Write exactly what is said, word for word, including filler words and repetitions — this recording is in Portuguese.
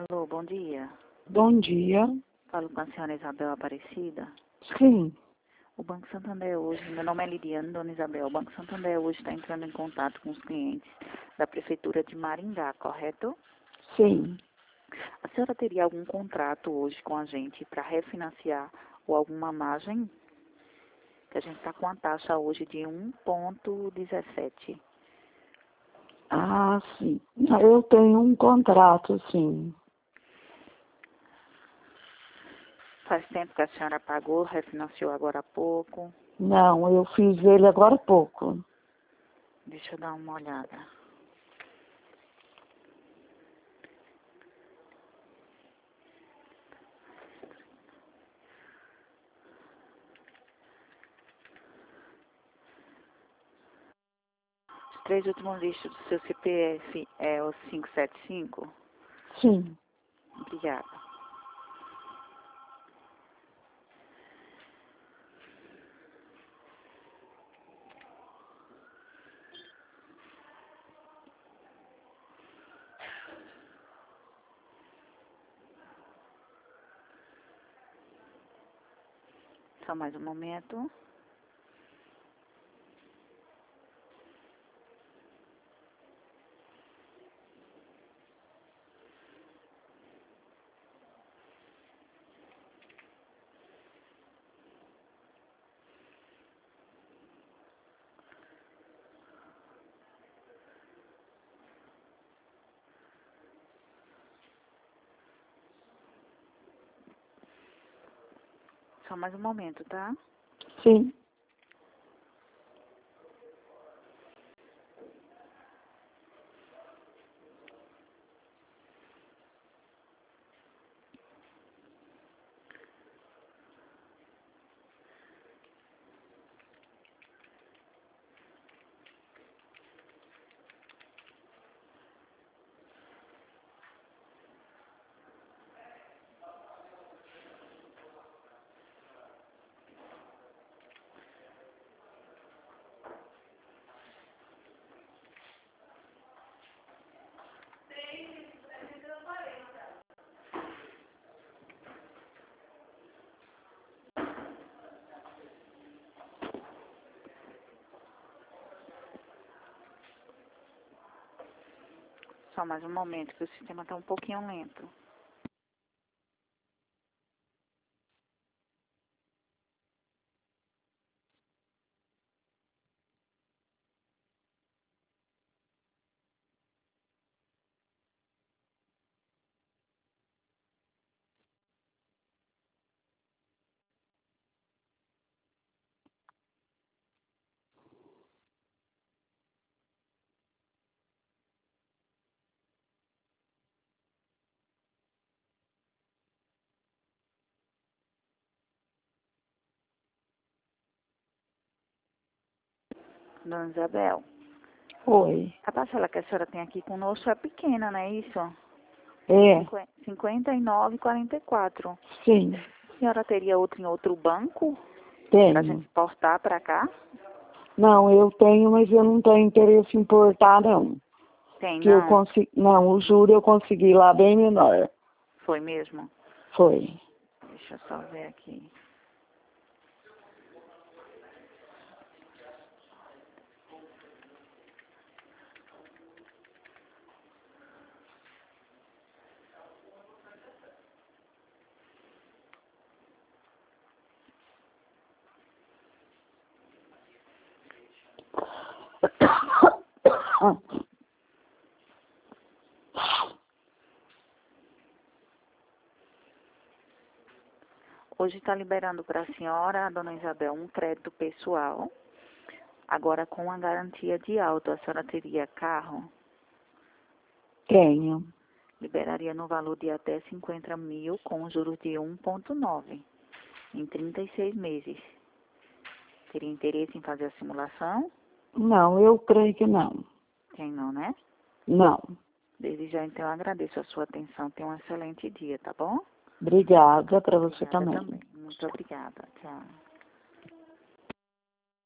Alô, bom dia. Bom dia. Falo com a senhora Isabel Aparecida. Sim, O Banco Santander hoje, meu nome é Lidiane, dona Isabel. O Banco Santander hoje está entrando em contato com os clientes da Prefeitura de Maringá, correto? sim. A senhora teria algum contrato hoje com a gente para refinanciar ou alguma margem? Que a gente está com a taxa hoje de um vírgula dezessete. Ah, sim. Eu tenho um contrato, sim. Faz tempo que a senhora pagou, refinanciou agora há pouco. Não, eu fiz ele agora há pouco. Deixa eu dar uma olhada. Os três últimos dígitos do seu C P F é o cinco sete cinco? Sim. Obrigada. Só mais um momento. Só mais um momento, tá? Sim. Só mais um momento, que o sistema está um pouquinho lento. Dona Isabel, Oi. a parcela que a senhora tem aqui conosco é pequena, não é isso? É, cinquenta e nove e quarenta e quatro. sim. A senhora teria outro em outro banco para a gente Tenho. exportar para cá? Não, eu tenho, mas eu não tenho interesse em importar, não. Tem, Que eu não? consegui. Não, o juro eu consegui lá bem menor. Foi mesmo? Foi. Deixa eu só ver aqui. Hoje está liberando para a senhora, a dona Isabel, um crédito pessoal. Agora com a garantia de auto, a senhora teria carro? Tenho. Liberaria no valor de até cinquenta mil com juros de um vírgula nove em trinta e seis meses. Teria interesse em fazer a simulação? Não, eu creio que não. Tem não, né? Não. Desde já, então, eu agradeço a sua atenção. Tenha um excelente dia, tá bom? Obrigada para você Obrigada também. também. Muito obrigada. Tchau.